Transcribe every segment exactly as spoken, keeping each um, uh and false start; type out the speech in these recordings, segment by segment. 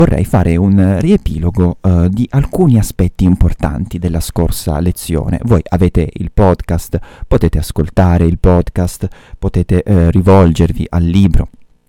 vorrei fare un riepilogo uh, di alcuni aspetti importanti della scorsa lezione. Voi avete il podcast, potete ascoltare il podcast, potete uh, rivolgervi al libro.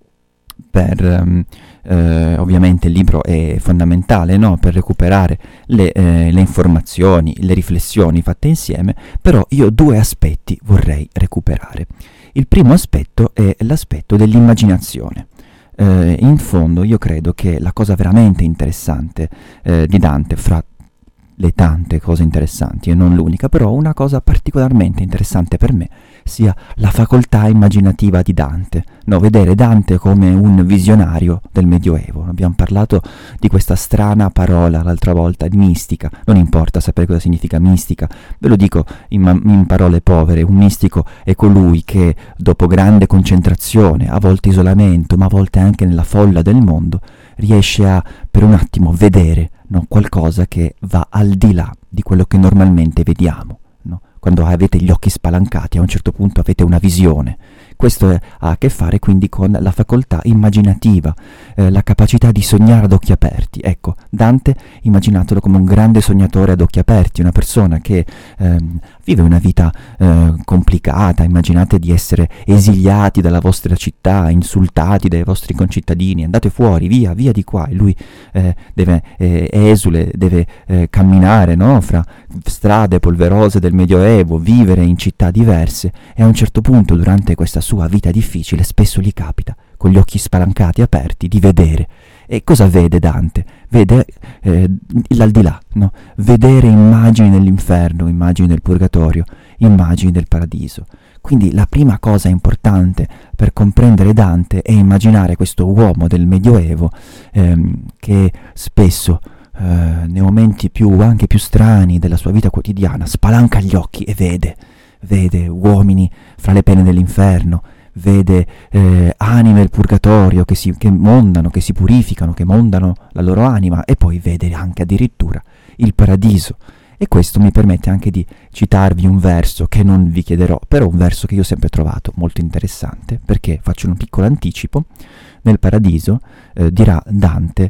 Per, um, eh, ovviamente il libro è fondamentale, no? Per recuperare le, eh, le informazioni, le riflessioni fatte insieme, però io due aspetti vorrei recuperare. Il primo aspetto è l'aspetto dell'immaginazione. Eh, in fondo io credo che la cosa veramente interessante eh, di Dante, fra le tante cose interessanti e non l'unica, però una cosa particolarmente interessante per me sia la facoltà immaginativa di Dante, no? Vedere Dante come un visionario del Medioevo. Abbiamo parlato di questa strana parola l'altra volta, di mistica. Non importa sapere cosa significa mistica, ve lo dico in, in parole povere: un mistico è colui che dopo grande concentrazione, a volte isolamento, ma a volte anche nella folla del mondo, riesce a per un attimo vedere, no? Qualcosa che va al di là di quello che normalmente vediamo. Quando avete gli occhi spalancati, a un certo punto avete una visione. Questo è, ha a che fare quindi con la facoltà immaginativa, eh, la capacità di sognare ad occhi aperti. Ecco, Dante, immaginatelo come un grande sognatore ad occhi aperti, una persona che eh, vive una vita eh, complicata. Immaginate di essere esiliati dalla vostra città, insultati dai vostri concittadini, andate fuori, via, via di qua, e lui eh, deve, eh, esule, deve eh, camminare, no? Fra strade polverose del Medioevo, vivere in città diverse, e a un certo punto durante questa sua vita difficile spesso gli capita, con gli occhi spalancati aperti, di vedere. E cosa vede Dante? Vede eh, l'aldilà, no? Vedere immagini dell'inferno, immagini del purgatorio, immagini del paradiso. Quindi la prima cosa importante per comprendere Dante è immaginare questo uomo del Medioevo ehm, che spesso Uh, nei momenti più anche più strani della sua vita quotidiana spalanca gli occhi e vede vede uomini fra le pene dell'inferno, vede eh, anime del purgatorio che si che mondano, che si purificano, che mondano la loro anima, e poi vede anche addirittura il paradiso. E questo mi permette anche di citarvi un verso che non vi chiederò, però un verso che io ho sempre trovato molto interessante, perché faccio un piccolo anticipo. Nel paradiso eh, dirà Dante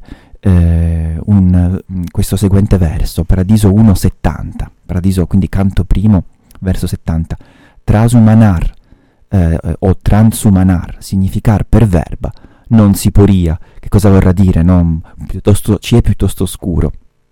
Eh, un, questo seguente verso, Paradiso uno settanta, Paradiso quindi canto primo, verso settanta: trasumanar eh, o transumanar, significar per verba, non si poria. Che cosa vorrà dire? No? Piuttosto, ci è piuttosto oscuro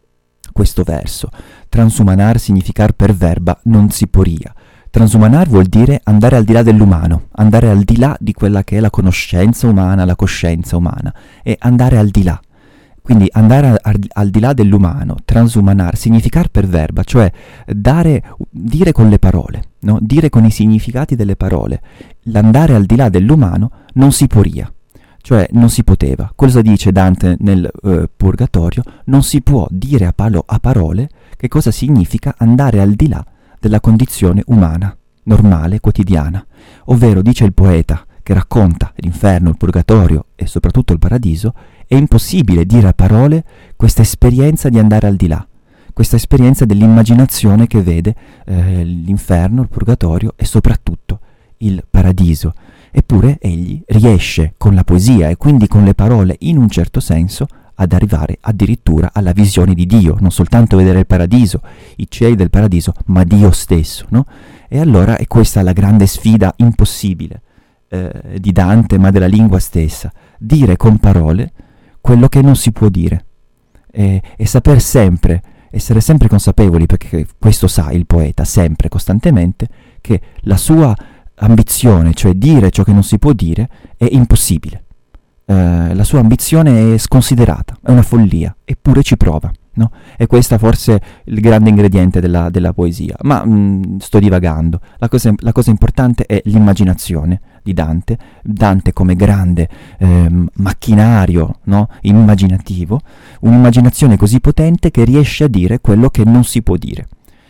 questo verso. Transumanar, significar per verba, non si poria. Transumanar vuol dire andare al di là dell'umano, andare al di là di quella che è la conoscenza umana, la coscienza umana, e andare al di là. Quindi andare al, al di là dell'umano, transumanar, significar per verba, cioè dare, dire con le parole, no? Dire con i significati delle parole. L'andare al di là dell'umano non si poria, cioè non si poteva. Cosa dice Dante nel uh, Purgatorio? Non si può dire a, palo, a parole che cosa significa andare al di là della condizione umana, normale, quotidiana. Ovvero, dice il poeta che racconta l'inferno, il purgatorio e soprattutto il paradiso, è impossibile dire a parole questa esperienza di andare al di là, questa esperienza dell'immaginazione che vede eh, l'inferno, il purgatorio e soprattutto il paradiso. Eppure egli riesce con la poesia e quindi con le parole, in un certo senso, ad arrivare addirittura alla visione di Dio, non soltanto vedere il paradiso, i cieli del paradiso, ma Dio stesso, no? E allora è questa la grande sfida impossibile eh, di Dante, ma della lingua stessa: dire con parole quello che non si può dire, e, e saper sempre, essere sempre consapevoli, perché questo sa il poeta sempre, costantemente, che la sua ambizione, cioè dire ciò che non si può dire, è impossibile. Uh, la sua ambizione è sconsiderata, è una follia, eppure ci prova, no? E questo forse il grande ingrediente della, della poesia. Ma mh, sto divagando. La cosa, la cosa importante è l'immaginazione di Dante. Dante come grande eh, macchinario, no? Immaginativo, un'immaginazione così potente che riesce a dire quello che non si può dire.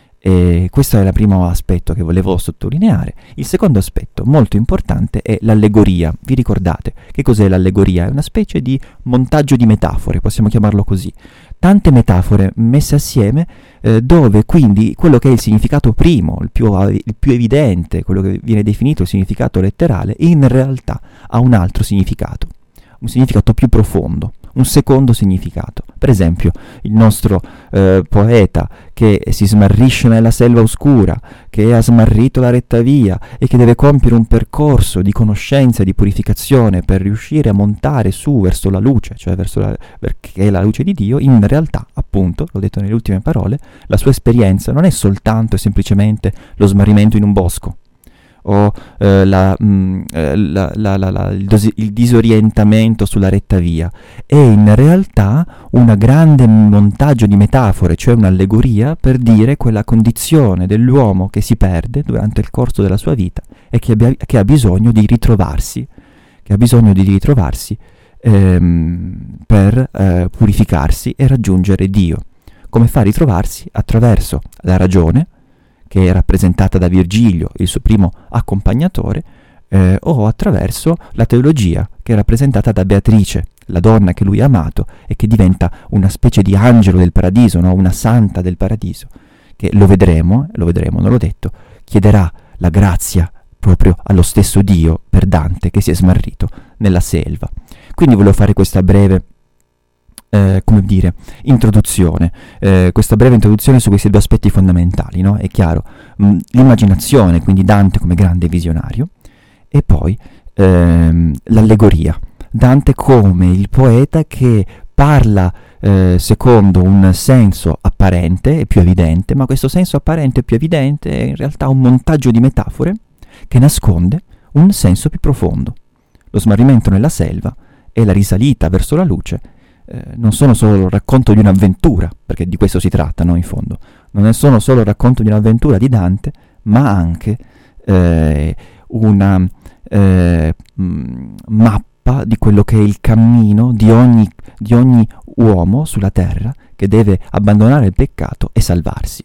E questo è il primo aspetto che volevo sottolineare. Il secondo aspetto molto importante è l'allegoria. Vi ricordate che cos'è l'allegoria? È una specie di montaggio di metafore, possiamo chiamarlo così. Tante metafore messe assieme eh, dove quindi quello che è il significato primo, il più, il più evidente, quello che viene definito il significato letterale, in realtà ha un altro significato, un significato più profondo, un secondo significato. Per esempio, il nostro eh, poeta che si smarrisce nella selva oscura, che ha smarrito la retta via e che deve compiere un percorso di conoscenza e di purificazione per riuscire a montare su verso la luce, cioè verso la, perché è la luce di Dio, in realtà, appunto, l'ho detto nelle ultime parole, la sua esperienza non è soltanto e semplicemente lo smarrimento in un bosco, o eh, la, mh, la, la, la, la, il, dosi- il disorientamento sulla retta via, è in realtà un grande montaggio di metafore, cioè un'allegoria per dire quella condizione dell'uomo che si perde durante il corso della sua vita e che, abbia, che ha bisogno di ritrovarsi, che ha bisogno di ritrovarsi ehm, per eh, purificarsi e raggiungere Dio. Come fa a ritrovarsi? Attraverso la ragione, che è rappresentata da Virgilio, il suo primo accompagnatore, eh, o attraverso la teologia, che è rappresentata da Beatrice, la donna che lui ha amato e che diventa una specie di angelo del paradiso, no? Una santa del paradiso, che lo vedremo, lo vedremo, non l'ho detto, chiederà la grazia proprio allo stesso Dio per Dante che si è smarrito nella selva. Quindi volevo fare questa breve Eh, come dire, introduzione, eh, questa breve introduzione su questi due aspetti fondamentali, no? È chiaro, mh, l'immaginazione, quindi Dante come grande visionario, e poi ehm, l'allegoria, Dante come il poeta che parla eh, secondo un senso apparente e più evidente, ma questo senso apparente e più evidente è in realtà un montaggio di metafore che nasconde un senso più profondo. Lo smarrimento nella selva e la risalita verso la luce Eh, non sono solo il racconto di un'avventura, perché di questo si tratta, no, in fondo. Non è solo solo il racconto di un'avventura di Dante, ma anche eh, una eh, mh, mappa di quello che è il cammino di ogni, di ogni uomo sulla terra che deve abbandonare il peccato e salvarsi.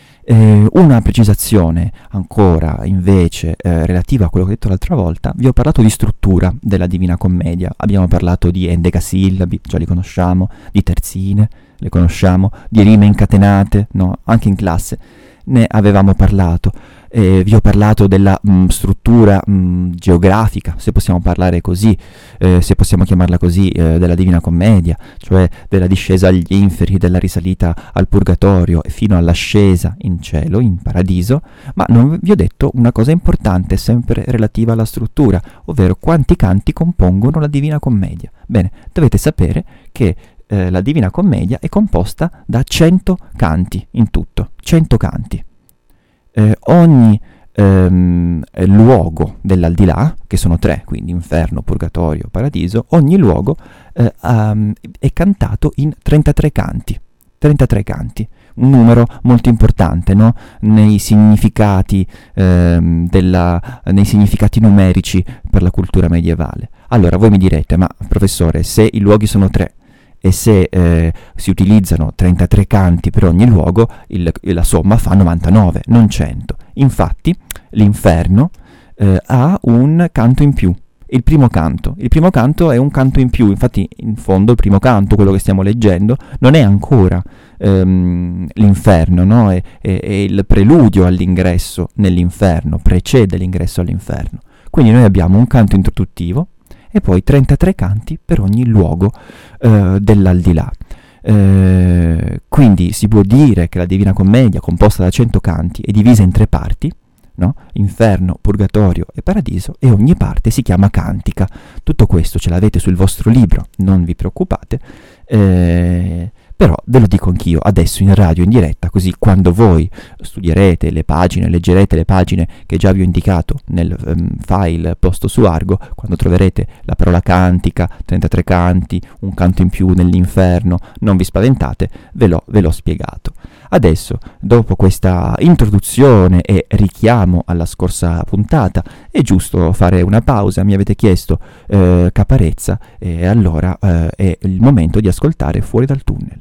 Eh, una precisazione ancora invece eh, relativa a quello che ho detto l'altra volta: vi ho parlato di struttura della Divina Commedia, abbiamo parlato di endecasillabi, già li conosciamo, di terzine, le conosciamo, di rime incatenate, no? Anche in classe ne avevamo parlato. Eh, vi ho parlato della mh, struttura mh, geografica, se possiamo parlare così, eh, se possiamo chiamarla così, eh, della Divina Commedia, cioè della discesa agli inferi, della risalita al purgatorio e fino all'ascesa in cielo, in paradiso, ma non vi ho detto una cosa importante sempre relativa alla struttura, ovvero quanti canti compongono la Divina Commedia. Bene, dovete sapere che eh, la Divina Commedia è composta da cento canti in tutto, cento canti. Eh, ogni ehm, luogo dell'aldilà, che sono tre, quindi inferno, purgatorio, paradiso, ogni luogo eh, um, è cantato in trentatré canti, trentatré canti, un numero molto importante, no? Nei significati ehm, della, nei significati numerici per la cultura medievale. Allora voi mi direte: ma professore, se i luoghi sono tre e se eh, si utilizzano trentatré canti per ogni luogo, il, la somma fa novantanove, non cento. Infatti l'inferno eh, ha un canto in più, il primo canto. Il primo canto è un canto in più, infatti in fondo il primo canto, quello che stiamo leggendo, non è ancora ehm, l'inferno, no? È, è, è il preludio all'ingresso nell'inferno, precede l'ingresso all'inferno. Quindi noi abbiamo un canto introduttivo e poi trentatré canti per ogni luogo eh, dell'aldilà. Eh, quindi si può dire che la Divina Commedia, composta da cento canti, è divisa in tre parti, no? Inferno, purgatorio e paradiso, e ogni parte si chiama cantica. Tutto questo ce l'avete sul vostro libro, non vi preoccupate, eh, però ve lo dico anch'io adesso in radio, in diretta, così quando voi studierete le pagine, leggerete le pagine che già vi ho indicato nel um, file posto su Argo, quando troverete la parola cantica, trentatré canti, un canto in più nell'inferno, non vi spaventate, ve l'ho, ve l'ho spiegato. Adesso, dopo questa introduzione e richiamo alla scorsa puntata, è giusto fare una pausa. Mi avete chiesto eh, Caparezza, e allora eh, è il momento di ascoltare Fuori dal tunnel.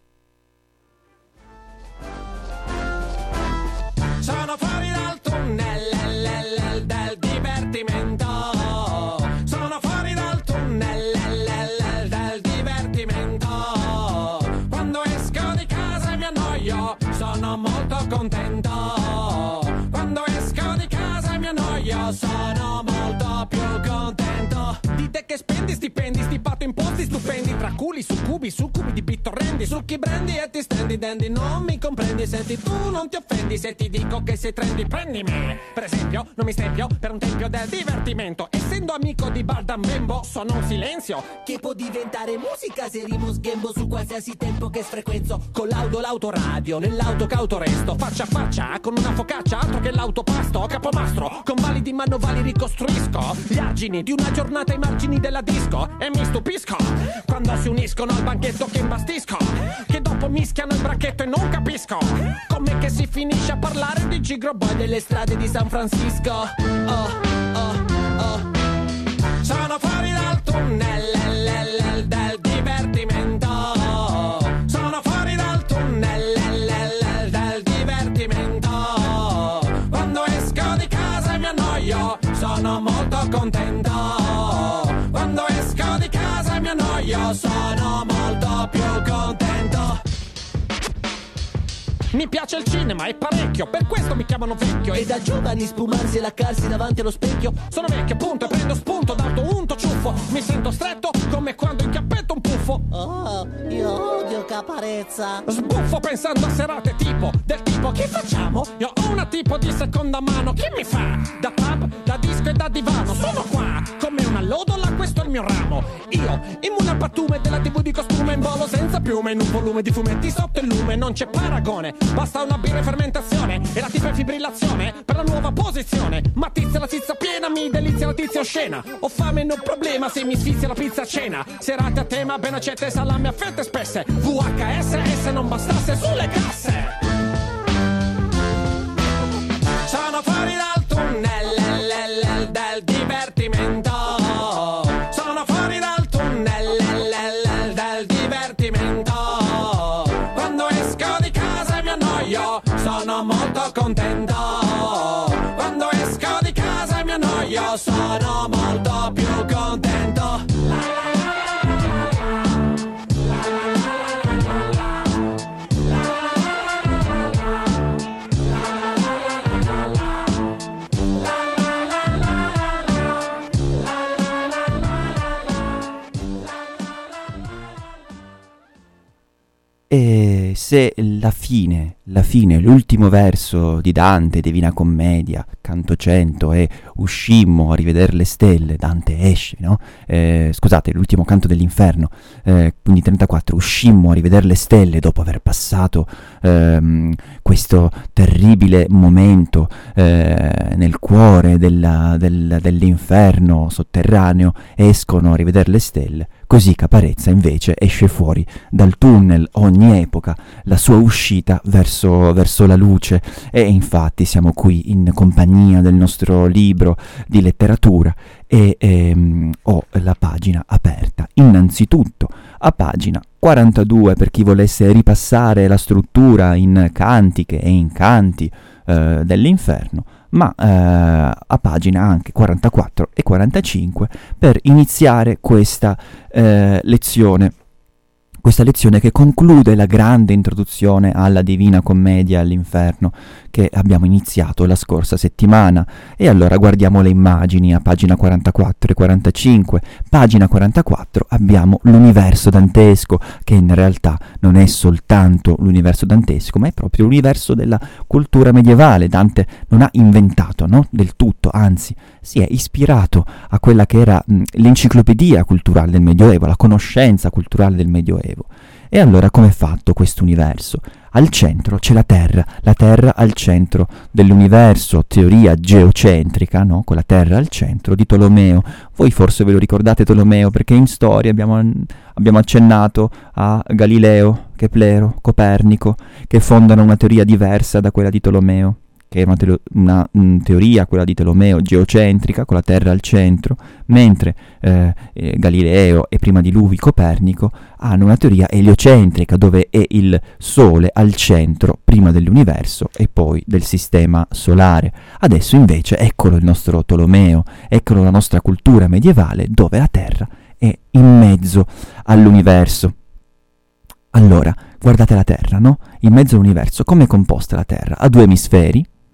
Sono fuori dal tunnel l, l, l, del divertimento. Sono fuori dal tunnel l, l, l, del divertimento. Quando esco di casa e mi annoio, sono molto contento. Quando esco di casa e mi annoio, sono molto più contento. Dite che spendi stipendi, stipato imposti stupendi, tra cui culi, succubi, succubi di bittorrendi, succhi brandy e ti stendi dandy. Non mi comprendi, senti tu non ti offendi se ti dico che sei trendy. Prendi me, per esempio, non mi stempio per un tempio del divertimento. Essendo amico di Bardam Bembo, sono un silenzio che può diventare musica se rimo sghembo su qualsiasi tempo che sfrequenzo. con l'auto, l'autoradio, nell'auto cauto resto, faccia a faccia con una focaccia, altro che l'autopasto, capomastro, con validi manovali ricostruisco gli argini di una giornata ai margini della disco e mi stupisco quando si uniscono al banchetto che imbastisco, che dopo mischiano il bracchetto e non capisco com'è che si finisce a parlare di Gigro Boy delle strade di San Francisco. Oh, oh, oh. Sono fuori dal tunnel del divertimento. Sono fuori dal tunnel del divertimento. Quando esco di casa e mi annoio, sono molto contento. Quando esco di casa e mi annoio, sono molto più contento. Mi piace il cinema e parecchio, per questo mi chiamano vecchio. E da giovani spumarsi e laccarsi davanti allo specchio. Sono vecchio appunto e prendo spunto d'alto unto ciuffo. Mi sento stretto come quando incappetto un puffo. Oh, io odio Caparezza. Sbuffo pensando a serate tipo, del tipo che facciamo? Io ho una tipo di seconda mano, chi mi fa? Da pub, da disco e da divano. Sono qua, come una lodola, questo è il mio ramo. Io, immune al pattume della tv di costume, in volo senza piume, in un volume di fumetti sotto il lume. Non c'è paragone, basta una birra in fermentazione e la tipa in fibrillazione per la nuova posizione. Ma tizia la tizia piena, mi delizia la tizia oscena. Ho fame, non problema se mi sfizia la pizza a cena. Serate a tema, ben accette, salame a fette spesse. V H S, se non bastasse sulle casse. Sono fuori dal tunnel del divertimento. Sono fuori dal tunnel del divertimento. Quando esco di casa e mi annoio, sono molto contento. Quando esco di casa e mi annoio, sono molto più contento. E se la fine, la fine, l'ultimo verso di Dante, Divina Commedia, canto cento, è uscimmo a rivedere le stelle, Dante esce, no? Eh, scusate, l'ultimo canto dell'inferno, eh, quindi trentaquattro, uscimmo a rivedere le stelle dopo aver passato ehm, questo terribile momento eh, nel cuore della, del, dell'inferno sotterraneo, escono a rivedere le stelle. Così Caparezza invece esce fuori dal tunnel ogni epoca, la sua uscita verso, verso la luce, e infatti siamo qui in compagnia del nostro libro di letteratura e ehm, ho la pagina aperta, innanzitutto a pagina quarantadue per chi volesse ripassare la struttura in cantiche e in canti eh, dell'inferno, ma eh, a pagina anche quarantaquattro e quarantacinque per iniziare questa eh, lezione. Questa lezione che conclude la grande introduzione alla Divina Commedia all'inferno che abbiamo iniziato la scorsa settimana. E allora guardiamo le immagini a pagina quarantaquattro e quarantacinque. Pagina quarantaquattro abbiamo l'universo dantesco, che in realtà non è soltanto l'universo dantesco, ma è proprio l'universo della cultura medievale. Dante non ha inventato, no, del tutto, anzi si è ispirato a quella che era mh, l'enciclopedia culturale del Medioevo, la conoscenza culturale del Medioevo. E allora com'è fatto questo universo? Al centro c'è la Terra, la Terra al centro dell'universo, teoria geocentrica, no? Con la Terra al centro di Tolomeo. Voi forse ve lo ricordate Tolomeo perché in storia abbiamo, abbiamo accennato a Galileo, Keplero, Copernico, che fondano una teoria diversa da quella di Tolomeo, che era una, te- una mh, teoria, quella di Tolomeo, geocentrica, con la Terra al centro, mentre eh, eh, Galileo e prima di lui Copernico hanno una teoria eliocentrica, dove è il Sole al centro prima dell'universo e poi del sistema solare. Adesso invece eccolo il nostro Tolomeo, eccolo la nostra cultura medievale, dove la Terra è in mezzo all'universo. Allora, guardate la Terra, no? In mezzo all'universo, come è composta la Terra? Ha due emisferi,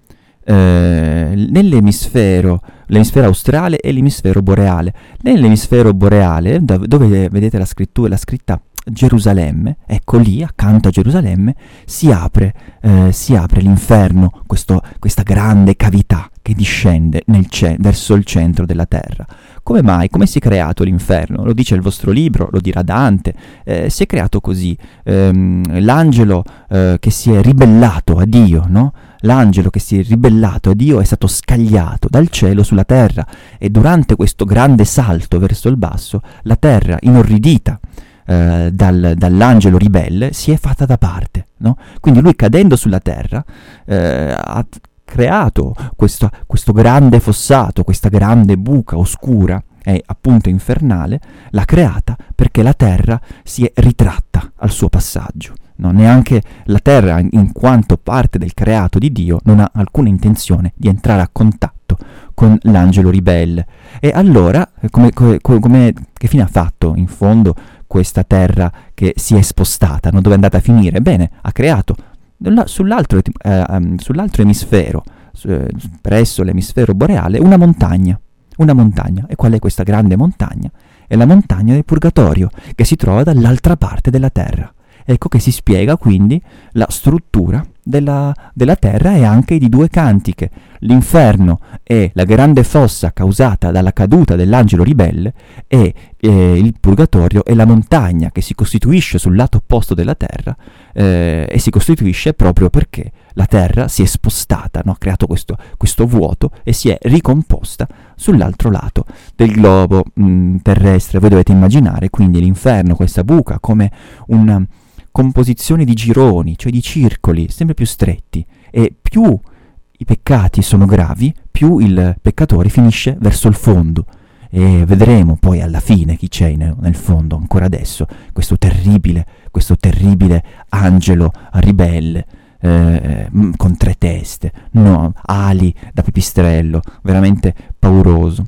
eh, nell'emisfero, l'emisfero australe e l'emisfero boreale. Nell'emisfero boreale, da, dove vedete la scrittura, la scritta Gerusalemme, ecco lì, accanto a Gerusalemme, si apre, eh, si apre l'inferno, questo, questa grande cavità che discende nel ce- verso il centro della terra. Come mai? Come si è creato l'inferno? Lo dice il vostro libro, lo dirà Dante, eh, si è creato così. Ehm, l'angelo eh, che si è ribellato a Dio, no? L'angelo che si è ribellato a Dio è stato scagliato dal cielo sulla terra, e durante questo grande salto verso il basso, la terra, inorridita eh, dal, dall'angelo ribelle, si è fatta da parte, no? Quindi lui, cadendo sulla terra, eh, ha creato questo, questo grande fossato, questa grande buca oscura e appunto infernale, l'ha creata perché la terra si è ritratta al suo passaggio. No, neanche la terra, in quanto parte del creato di Dio, non ha alcuna intenzione di entrare a contatto con l'angelo ribelle. E allora, come, come, come, che fine ha fatto in fondo questa terra che si è spostata? No? Dove è andata a finire? Bene, ha creato sull'altro, eh, sull'altro emisfero, eh, presso l'emisfero boreale, una montagna. Una montagna. E qual è questa grande montagna? È la montagna del Purgatorio, che si trova dall'altra parte della terra. Ecco che si spiega quindi la struttura della, della terra e anche di due cantiche. L'inferno è la grande fossa causata dalla caduta dell'angelo ribelle, e eh, il Purgatorio è la montagna che si costituisce sul lato opposto della terra, eh, e si costituisce proprio perché la terra si è spostata, no? Ha creato questo, questo vuoto e si è ricomposta sull'altro lato del globo mh, terrestre. Voi dovete immaginare quindi l'inferno, questa buca, come una composizione di gironi, cioè di circoli sempre più stretti, e più i peccati sono gravi, più il peccatore finisce verso il fondo. E vedremo poi alla fine chi c'è nel, nel fondo, ancora adesso, questo terribile, questo terribile angelo ribelle, eh, con tre teste, no, ali da pipistrello, veramente pauroso.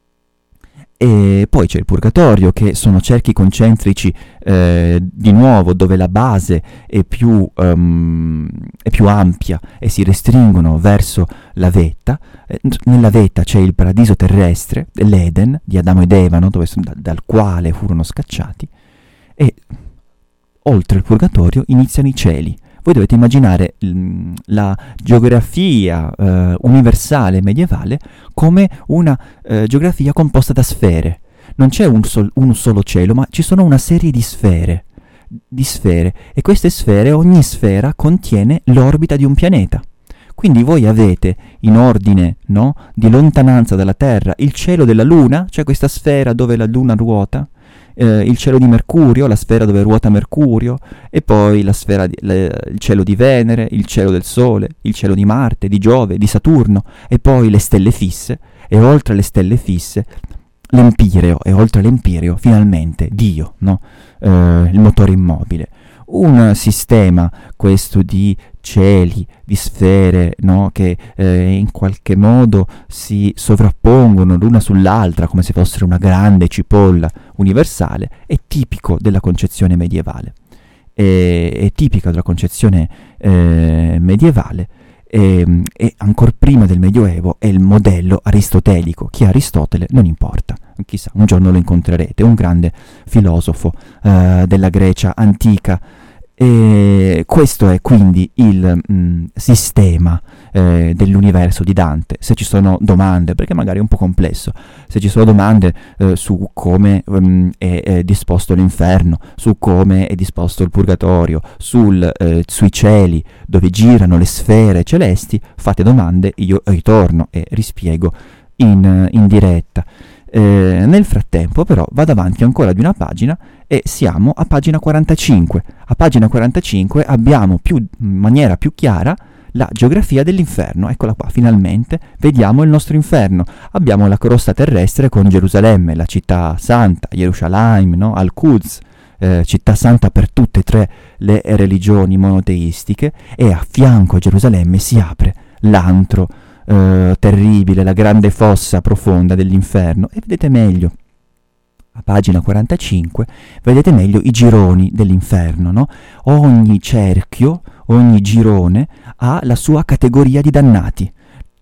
E poi c'è il Purgatorio, che sono cerchi concentrici, eh, di nuovo, dove la base è più, um, è più ampia e si restringono verso la vetta. Eh, nella vetta c'è il paradiso terrestre, l'Eden di Adamo ed Eva, no? Dove, da, dal quale furono scacciati, e oltre il Purgatorio iniziano i cieli. Voi dovete immaginare l- la geografia eh, universale medievale come una eh, geografia composta da sfere. Non c'è un, sol- un solo cielo, ma ci sono una serie di sfere, di sfere, e queste sfere, ogni sfera contiene l'orbita di un pianeta. Quindi voi avete in ordine, no, di lontananza dalla Terra il cielo della Luna, cioè questa sfera dove la Luna ruota, Eh, il cielo di Mercurio, la sfera dove ruota Mercurio, e poi la sfera di, le, il cielo di Venere, il cielo del Sole, il cielo di Marte, di Giove, di Saturno, e poi le stelle fisse, e oltre le stelle fisse l'Empireo, e oltre l'Empireo finalmente Dio, no? eh, il motore immobile. Un sistema questo di cieli, di sfere, no? Che eh, in qualche modo si sovrappongono l'una sull'altra come se fossero una grande cipolla universale, è tipico della concezione medievale. È, è tipica della concezione eh, medievale e, e ancor prima del Medioevo è il modello aristotelico. Chi è Aristotele non importa, chissà, un giorno lo incontrerete, un grande filosofo eh, della Grecia antica. E questo è quindi il mh, sistema eh, dell'universo di Dante. Se ci sono domande, perché magari è un po' complesso, se ci sono domande eh, su come um, è, è disposto l'inferno, su come è disposto il purgatorio, sul, eh, sui cieli dove girano le sfere celesti, fate domande, io ritorno e rispiego in, in diretta. Eh, nel frattempo però vado avanti ancora di una pagina e siamo a pagina quarantacinque. A pagina quarantacinque abbiamo più, in maniera più chiara la geografia dell'inferno. Eccola qua, finalmente vediamo il nostro inferno. Abbiamo la crosta terrestre con Gerusalemme, la città santa, Gerusalemme, no? Al-Quds, eh, città santa per tutte e tre le religioni monoteistiche, e a fianco a Gerusalemme si apre l'antro Uh, terribile, la grande fossa profonda dell'inferno. E vedete meglio, a pagina quarantacinque, vedete meglio i gironi dell'inferno, no? Ogni cerchio, ogni girone ha la sua categoria di dannati.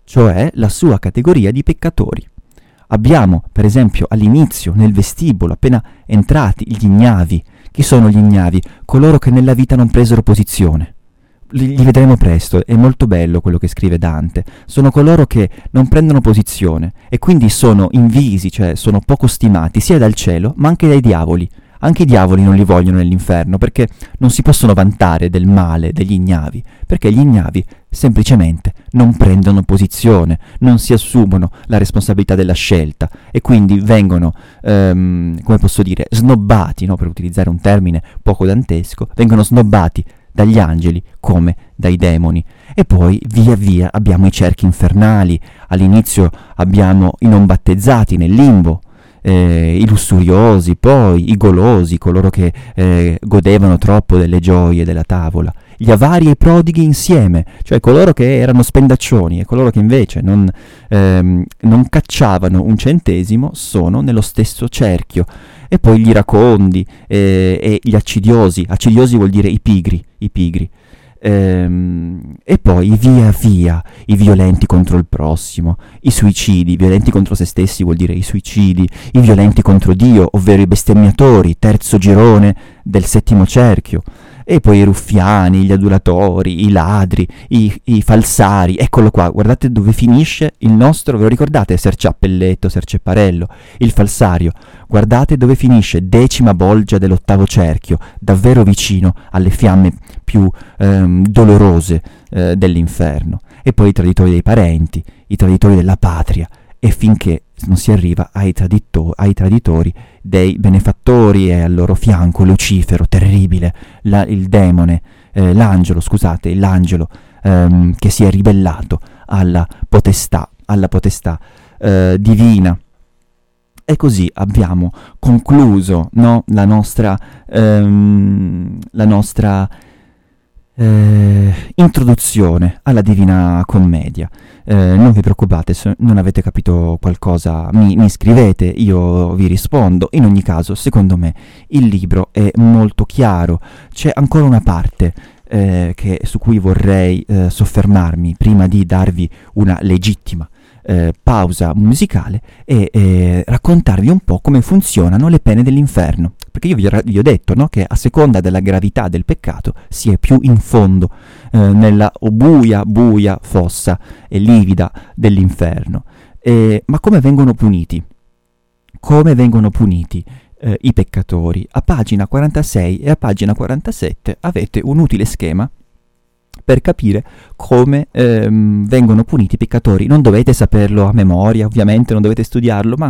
cioè la sua categoria di peccatori. Abbiamo, per esempio, all'inizio, nel vestibolo, appena entrati, gli ignavi. Chi sono gli ignavi? Coloro che nella vita non presero posizione. Li, li vedremo presto, è molto bello quello che scrive Dante. Sono coloro che non prendono posizione e quindi sono invisi, cioè sono poco stimati sia dal cielo ma anche dai diavoli. Anche i diavoli non li vogliono nell'inferno perché non si possono vantare del male degli ignavi, perché gli ignavi semplicemente non prendono posizione, non si assumono la responsabilità della scelta e quindi vengono, ehm, come posso dire, snobbati, no? Per utilizzare un termine poco dantesco, vengono snobbati dagli angeli come dai demoni. E poi via via abbiamo i cerchi infernali, all'inizio abbiamo i non battezzati nel limbo, Eh, i lussuriosi, poi i golosi, coloro che eh, godevano troppo delle gioie della tavola, gli avari e i prodighi insieme, cioè coloro che erano spendaccioni e coloro che invece non, ehm, non cacciavano un centesimo sono nello stesso cerchio, e poi gli iracondi eh, e gli accidiosi, accidiosi vuol dire i pigri, i pigri. Ehm, e poi via via i violenti contro il prossimo, i suicidi, violenti contro se stessi vuol dire i suicidi, i violenti contro Dio, ovvero i bestemmiatori, terzo girone del settimo cerchio, e poi i ruffiani, gli adulatori, i ladri, i, i falsari. Eccolo qua, guardate dove finisce il nostro, ve lo ricordate, Ser Ciappelletto, Ser Cepparello, il falsario, guardate dove finisce, decima bolgia dell'ottavo cerchio, davvero vicino alle fiamme più ehm, dolorose eh, dell'inferno. E poi i traditori dei parenti, i traditori della patria, e finché non si arriva ai, tradito- ai traditori dei benefattori, e al loro fianco Lucifero, terribile, la, il demone, eh, l'angelo, scusate, l'angelo ehm, che si è ribellato alla potestà, alla potestà eh, divina. E così abbiamo concluso, no, la nostra, ehm, la nostra eh, introduzione alla Divina Commedia. Eh, non vi preoccupate, se non avete capito qualcosa mi, mi scrivete, io vi rispondo. In ogni caso, secondo me, il libro è molto chiaro. C'è ancora una parte eh, che, su cui vorrei eh, soffermarmi prima di darvi una legittima Eh, pausa musicale e eh, raccontarvi un po' come funzionano le pene dell'inferno, perché io vi ho, vi ho detto, no, che a seconda della gravità del peccato si è più in fondo eh, nella buia buia fossa e livida dell'inferno. Eh, ma come vengono puniti? Come vengono puniti eh, i peccatori? A pagina quarantasei e a pagina quarantasette avete un utile schema per capire come ehm, vengono puniti i peccatori. Non dovete saperlo a memoria, ovviamente, non dovete studiarlo, ma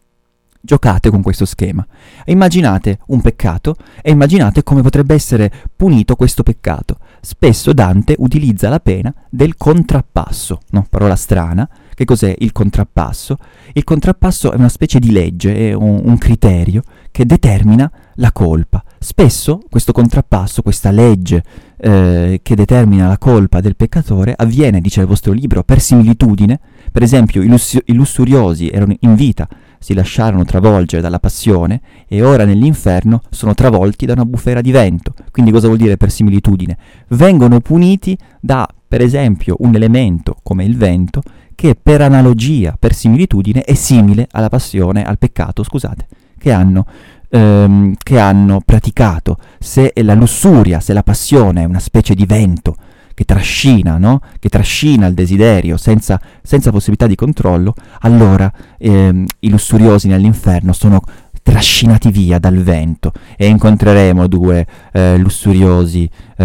giocate con questo schema. Immaginate un peccato e immaginate come potrebbe essere punito questo peccato. Spesso Dante utilizza la pena del contrappasso, no? Parola strana. Che cos'è il contrappasso? Il contrappasso è una specie di legge, è un, un criterio che determina la colpa. Spesso questo contrappasso, questa legge eh, che determina la colpa del peccatore, avviene, dice il vostro libro, per similitudine. Per esempio, i, luss- i lussuriosi erano in vita, si lasciarono travolgere dalla passione e ora nell'inferno sono travolti da una bufera di vento. Quindi cosa vuol dire per similitudine? Vengono puniti da, per esempio, un elemento come il vento che per analogia, per similitudine, è simile alla passione, al peccato, scusate, che hanno, ehm, che hanno praticato. Se la lussuria, se la passione è una specie di vento che trascina, no? Che trascina il desiderio senza, senza possibilità di controllo, allora ehm, i lussuriosi nell'inferno sono trascinati via dal vento e incontreremo due eh, lussuriosi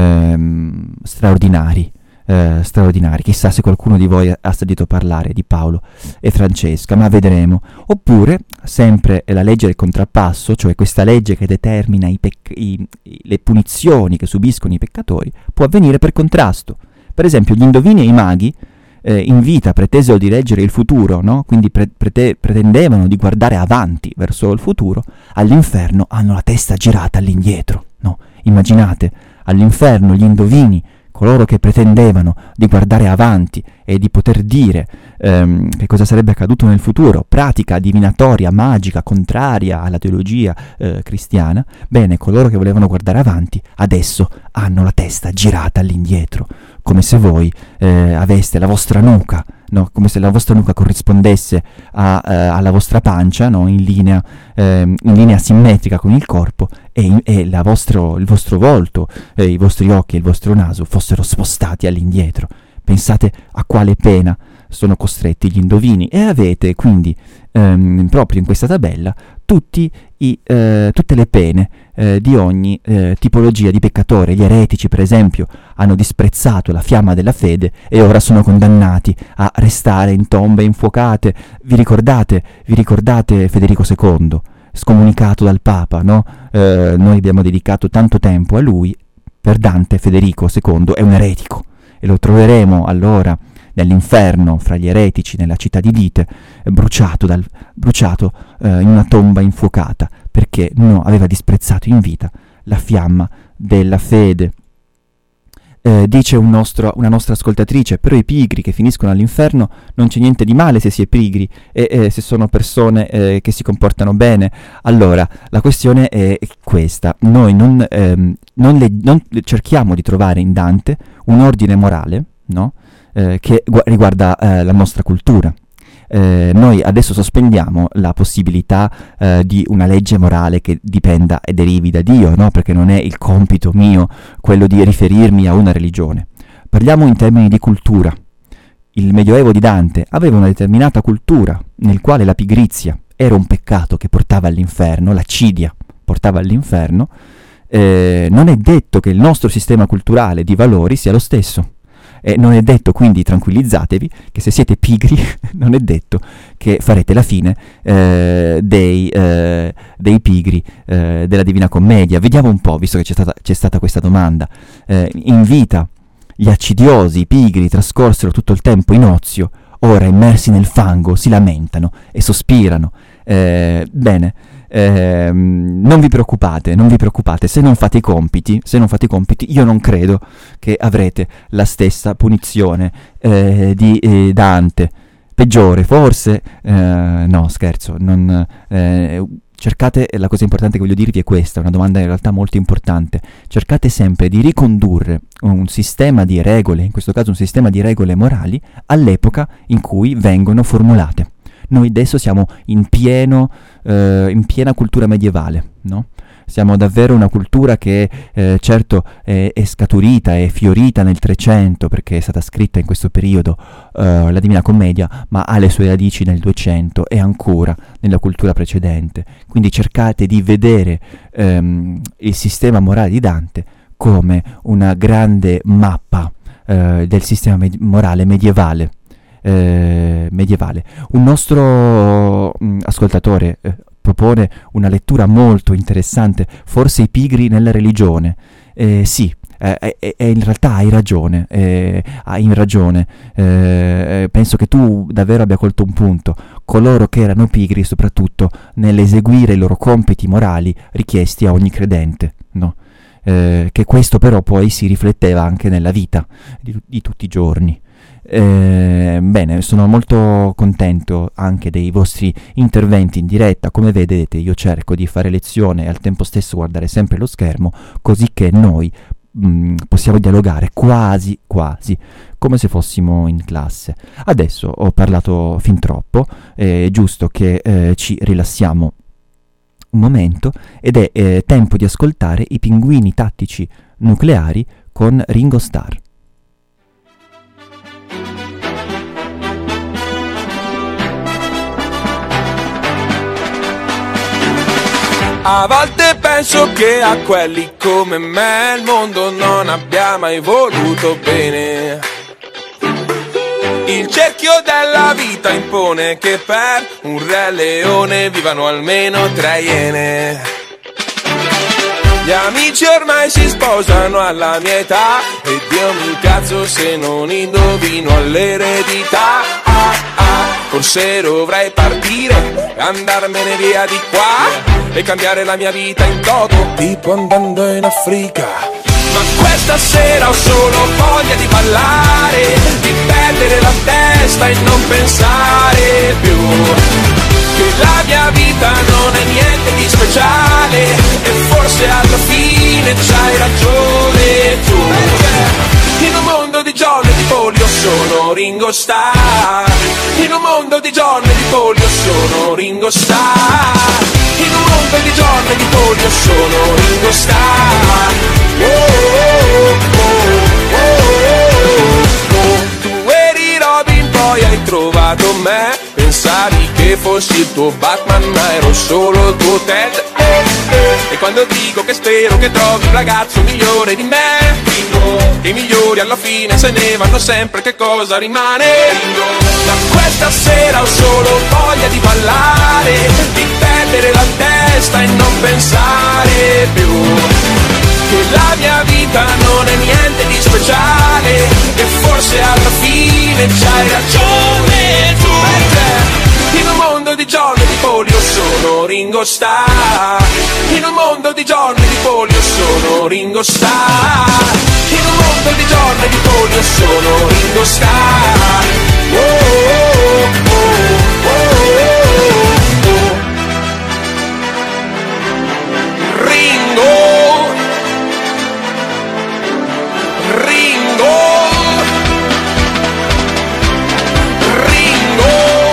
ehm, straordinari. Eh, straordinari. Chissà se qualcuno di voi ha sentito parlare di Paolo e Francesca, ma vedremo. Oppure, sempre la legge del contrappasso, cioè questa legge che determina i pec- i, le punizioni che subiscono i peccatori, può avvenire per contrasto. Per esempio, gli indovini e i maghi eh, in vita pretesero di leggere il futuro, no? Quindi pre- prete- pretendevano di guardare avanti verso il futuro. All'inferno hanno la testa girata all'indietro, no? Immaginate, all'inferno gli indovini, coloro che pretendevano di guardare avanti e di poter dire ehm, che cosa sarebbe accaduto nel futuro, pratica divinatoria, magica, contraria alla teologia eh, cristiana, bene, coloro che volevano guardare avanti adesso hanno la testa girata all'indietro, come se voi eh, aveste la vostra nuca no? Come se la vostra nuca corrispondesse a, uh, alla vostra pancia, no? in, linea, eh, in linea simmetrica con il corpo, e, e la vostro, il vostro volto, eh, i vostri occhi e il vostro naso fossero spostati all'indietro. Pensate a quale pena sono costretti gli indovini, e avete quindi ehm, proprio in questa tabella tutti i, eh, tutte le pene eh, di ogni eh, tipologia di peccatore. Gli eretici, per esempio, hanno disprezzato la fiamma della fede e ora sono condannati a restare in tombe infuocate. Vi ricordate, vi ricordate Federico secondo, scomunicato dal Papa, no? Eh, noi abbiamo dedicato tanto tempo a lui. Per Dante Federico secondo è un eretico, e lo troveremo allora nell'inferno fra gli eretici nella città di Dite, bruciato, dal, bruciato eh, in una tomba infuocata, perché no, aveva disprezzato in vita la fiamma della fede. Eh, dice un nostro, una nostra ascoltatrice: però i pigri che finiscono all'inferno non c'è niente di male se si è pigri e eh, se sono persone eh, che si comportano bene. Allora, la questione è questa: noi non, ehm, non, le, non cerchiamo di trovare in Dante un ordine morale, no? Eh, che gu- riguarda eh, la nostra cultura. Eh, noi adesso sospendiamo la possibilità eh, di una legge morale che dipenda e derivi da Dio, no? Perché non è il compito mio quello di riferirmi a una religione. Parliamo in termini di cultura. Il Medioevo di Dante aveva una determinata cultura nel quale la pigrizia era un peccato che portava all'inferno, l'accidia portava all'inferno. Eh, non è detto che il nostro sistema culturale di valori sia lo stesso. E non è detto, quindi tranquillizzatevi, che se siete pigri non è detto che farete la fine eh, dei, eh, dei pigri eh, della Divina Commedia. Vediamo un po', visto che c'è stata, c'è stata questa domanda. Eh, in vita gli accidiosi, i pigri, trascorsero tutto il tempo in ozio, ora immersi nel fango si lamentano e sospirano. Eh, bene. Eh, non vi preoccupate, non vi preoccupate, se non fate i compiti, se non fate i compiti, io non credo che avrete la stessa punizione eh, di eh, Dante, peggiore forse, eh, no scherzo, non, eh, cercate, la cosa importante che voglio dirvi è questa, una domanda in realtà molto importante: cercate sempre di ricondurre un sistema di regole, in questo caso un sistema di regole morali, all'epoca in cui vengono formulate. Noi adesso siamo in, pieno, eh, in piena cultura medievale, no? Siamo davvero una cultura che eh, certo è, è scaturita, è fiorita nel trecento, perché è stata scritta in questo periodo eh, la Divina Commedia, ma ha le sue radici nel duecento e ancora nella cultura precedente. Quindi cercate di vedere ehm, il sistema morale di Dante come una grande mappa eh, del sistema med- morale medievale. Eh, medievale. Un nostro mh, ascoltatore eh, propone una lettura molto interessante, forse i pigri nella religione. Eh, sì, eh, eh, eh, in realtà hai ragione, eh, hai ragione. Eh, penso che tu davvero abbia colto un punto. Coloro che erano pigri soprattutto nell'eseguire i loro compiti morali richiesti a ogni credente, no? Eh, che questo però poi si rifletteva anche nella vita di, di tutti i giorni. Eh, bene, sono molto contento anche dei vostri interventi in diretta. Come vedete, io cerco di fare lezione e al tempo stesso guardare sempre lo schermo, così che noi mh, possiamo dialogare quasi quasi come se fossimo in classe. Adesso ho parlato fin troppo, è giusto che eh, ci rilassiamo un momento ed è eh, tempo di ascoltare i Pinguini Tattici Nucleari con Ringo Starr. A volte penso che a quelli come me il mondo non abbia mai voluto bene. Il cerchio della vita impone che per un re leone vivano almeno tre iene. Gli amici ormai si sposano alla mia età e Dio mi incazzo se non indovino all'eredità. Ah, ah, forse dovrei partire e andarmene via di qua e cambiare la mia vita in toto, tipo andando in Africa. Ma questa sera ho solo voglia di ballare, di perdere la testa e non pensare più che la mia vita non è niente di speciale e forse alla fine c'hai ragione tu. In un mondo di John e di polio sono Ringo Ringo Starr. In un mondo di John e di Paul io sono Ringo Starr. In un mondo di John e di Paul io sono Ringo Starr. Oh, oh, oh, oh, oh. Tu eri Robin, poi hai trovato me. Pensavi che fossi il tuo Batman, ma ero solo il tuo Ted. Eh, eh. E quando dico che spero che trovi un ragazzo migliore di me, dico che i migliori alla fine se ne vanno sempre, che cosa rimane? Ma questa sera ho solo voglia di ballare, di perdere la testa e non pensare più che la mia vita non è niente di speciale, e forse alla fine c'hai ragione tu. Perché in un mondo di John e di Paul io sono Ringo Starr. In un mondo di John e di Paul io sono Ringo Starr. In un mondo di John e di Paul io sono Ringo Starr. Oh, oh, oh, oh, oh, oh. Ringo Ringo Ringo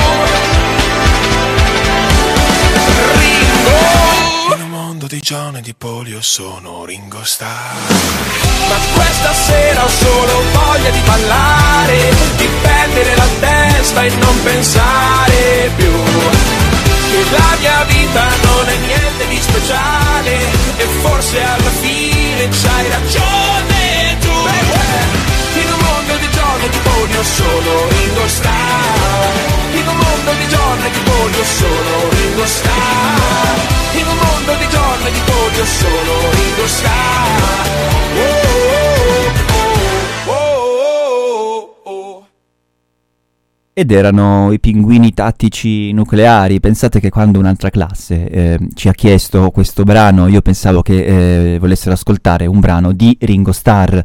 Ringo. In un mondo di John e di Paul io sono Ringo Starr. Ma questa sera ho solo voglia di ballare, di perdere la testa e non pensare più che la mia vita non è niente di speciale, e forse alla fine c'hai ragione tu. Perché in un mondo di John e di Paul io sono Ringo Starr. In un mondo di John e di Paul io sono Ringo Starr. In un mondo di John e di Paul io sono Ringo Starr. Oh, oh, oh, oh, oh, oh. Ed erano i Pinguini Tattici Nucleari. Pensate che quando un'altra classe eh, ci ha chiesto questo brano, io pensavo che eh, volessero ascoltare un brano di Ringo Starr,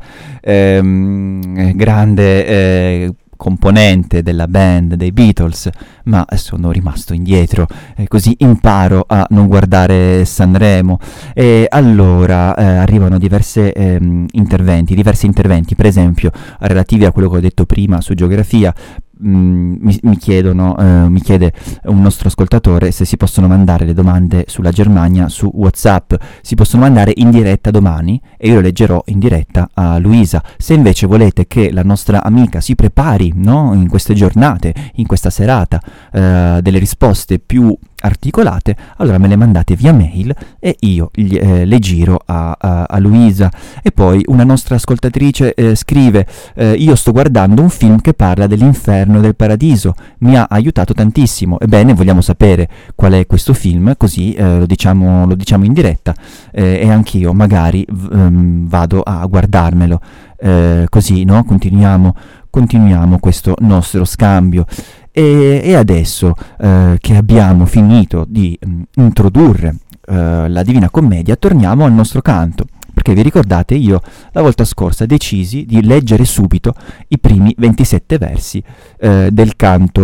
ehm, grande eh, componente della band dei Beatles, ma sono rimasto indietro, eh, così imparo a non guardare Sanremo. E allora eh, arrivano diverse ehm, interventi, diversi interventi, per esempio relativi a quello che ho detto prima su geografia. Mm, mi, mi chiedono, eh, mi chiede un nostro ascoltatore se si possono mandare le domande sulla Germania su WhatsApp. Si possono mandare in diretta domani e io le leggerò in diretta a Luisa. Se invece volete che la nostra amica si prepari, no, in queste giornate, in questa serata, eh, delle risposte più articolate, allora me le mandate via mail e io gli, eh, le giro a, a, a Luisa. E poi una nostra ascoltatrice eh, scrive eh, io sto guardando un film che parla dell'inferno e del paradiso, mi ha aiutato tantissimo. Ebbene, vogliamo sapere qual è questo film, così eh, lo diciamo lo diciamo in diretta eh, e anch'io magari v- um, vado a guardarmelo, eh, così no continuiamo continuiamo questo nostro scambio. E, e adesso eh, che abbiamo finito di mh, introdurre eh, la Divina Commedia, torniamo al nostro canto, perché vi ricordate, io la volta scorsa decisi di leggere subito i primi ventisette versi eh, del canto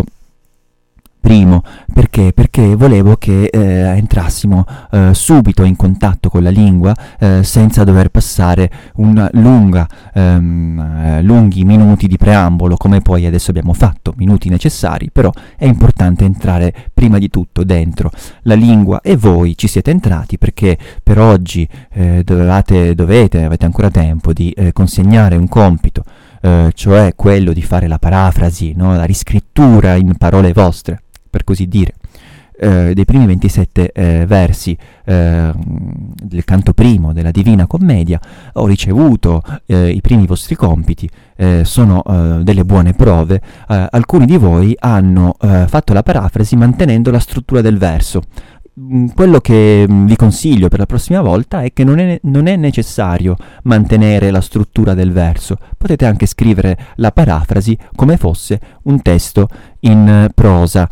primo. Perché? Perché volevo che eh, entrassimo eh, subito in contatto con la lingua eh, senza dover passare un lunga, ehm, eh, lunghi minuti di preambolo, come poi adesso abbiamo fatto, minuti necessari, però è importante entrare prima di tutto dentro la lingua, e voi ci siete entrati perché per oggi eh, dovevate, dovete, avete ancora tempo di eh, consegnare un compito, eh, cioè quello di fare la parafrasi, no? La riscrittura in parole vostre, per così dire, eh, dei primi ventisette eh, versi eh, del canto primo della Divina Commedia. Ho ricevuto eh, i primi vostri compiti, eh, sono eh, delle buone prove. Eh, alcuni di voi hanno eh, fatto la parafrasi mantenendo la struttura del verso. Quello che vi consiglio per la prossima volta è che non è, non è necessario mantenere la struttura del verso, potete anche scrivere la parafrasi come fosse un testo in prosa.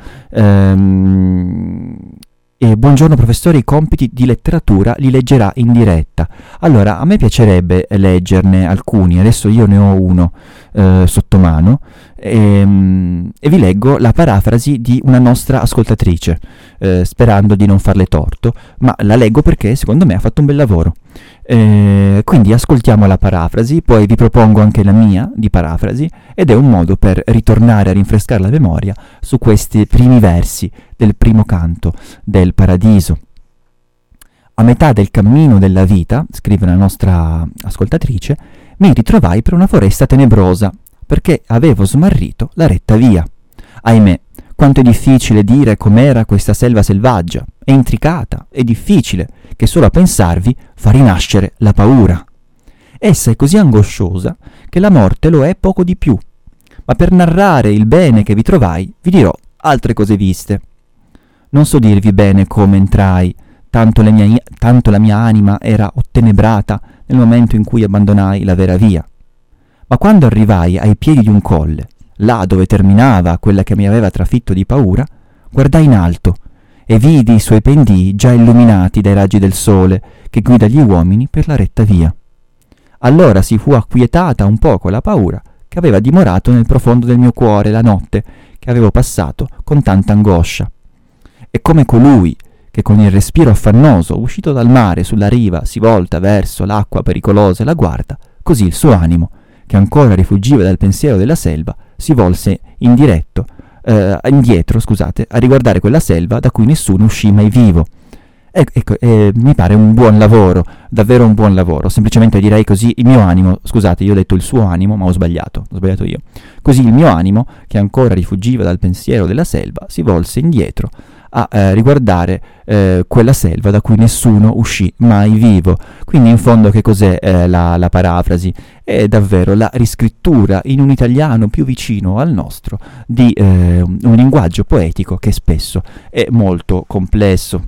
Ehm, e buongiorno professore, i compiti di letteratura li leggerà in diretta. Allora, a me piacerebbe leggerne alcuni, adesso io ne ho uno. eh, sotto mano e, e vi leggo la parafrasi di una nostra ascoltatrice, eh, sperando di non farle torto, ma la leggo perché secondo me ha fatto un bel lavoro. Eh, quindi ascoltiamo la parafrasi, poi vi propongo anche la mia di parafrasi, ed è un modo per ritornare a rinfrescare la memoria su questi primi versi del primo canto del Paradiso. A metà del cammino della vita, scrive la nostra ascoltatrice, mi ritrovai per una foresta tenebrosa, perché avevo smarrito la retta via. Ahimè, quanto è difficile dire com'era questa selva selvaggia, è intricata, è difficile, che solo a pensarvi fa rinascere la paura. Essa è così angosciosa che la morte lo è poco di più, ma per narrare il bene che vi trovai vi dirò altre cose viste. Non so dirvi bene come entrai, tanto, le mia, tanto la mia anima era ottenebrata nel momento in cui abbandonai la vera via. Ma quando arrivai ai piedi di un colle, là dove terminava quella che mi aveva trafitto di paura, guardai in alto e vidi i suoi pendii già illuminati dai raggi del sole che guida gli uomini per la retta via. Allora si fu acquietata un poco la paura che aveva dimorato nel profondo del mio cuore la notte che avevo passato con tanta angoscia. E come colui che con il respiro affannoso, uscito dal mare sulla riva, si volta verso l'acqua pericolosa e la guarda, così il suo animo, che ancora rifuggiva dal pensiero della selva, si volse indiretto, eh, indietro, scusate, a riguardare quella selva da cui nessuno uscì mai vivo. E, ecco, eh, mi pare un buon lavoro, davvero un buon lavoro. Semplicemente direi così il mio animo, scusate, io ho detto il suo animo, ma ho sbagliato, ho sbagliato io. Così il mio animo, che ancora rifuggiva dal pensiero della selva, si volse indietro a eh, riguardare eh, quella selva da cui nessuno uscì mai vivo. Quindi in fondo che cos'è eh, la, la parafrasi? È davvero la riscrittura in un italiano più vicino al nostro di eh, un linguaggio poetico che spesso è molto complesso.